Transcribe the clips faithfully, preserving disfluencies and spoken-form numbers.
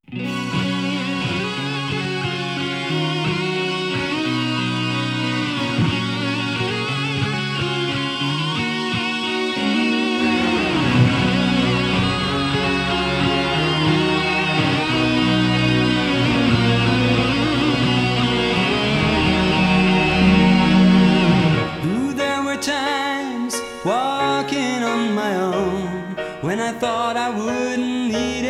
Walking on my own when I thought I wouldn't need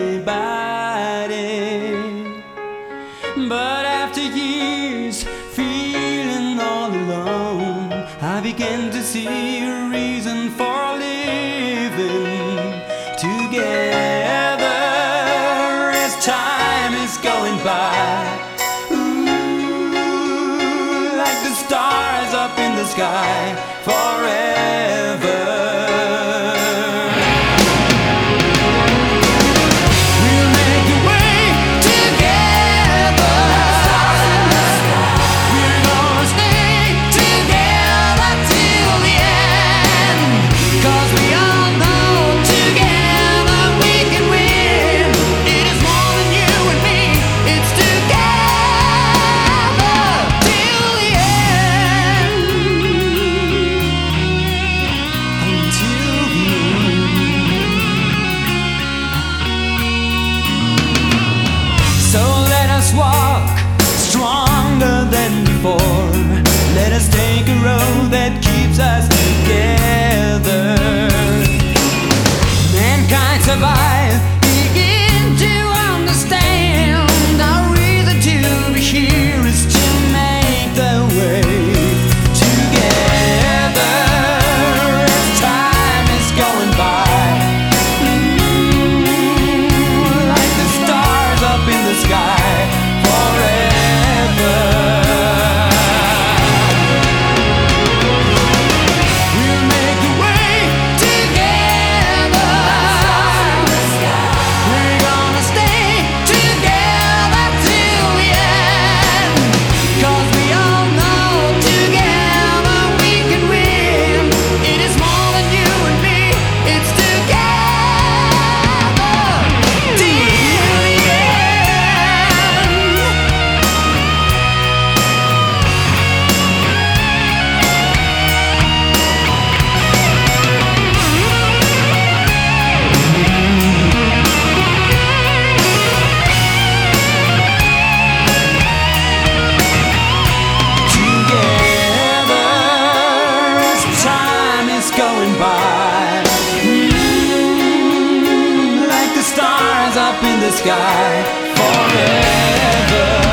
anybody. But after years feeling all alone, I began to see a reason for living together as time is going by. Ooh, like the stars up in the sky forever. We'll make a way together. We're gonna stay together till the end. 'Cause we all know together we can win. It is more than you and me. It's together till the end. So let us walk stronger than before. Let us take a road that keeps us together. Mankind survive, begin to understand. Our reason to be here is to make the way together as time is going by. Sky forever. We'll make a way together. We're gonna stay together till the end. 'Cause we all know together we can win. It is more than you and me. It's together till the end. Going by, mm, like the stars up in the sky forever.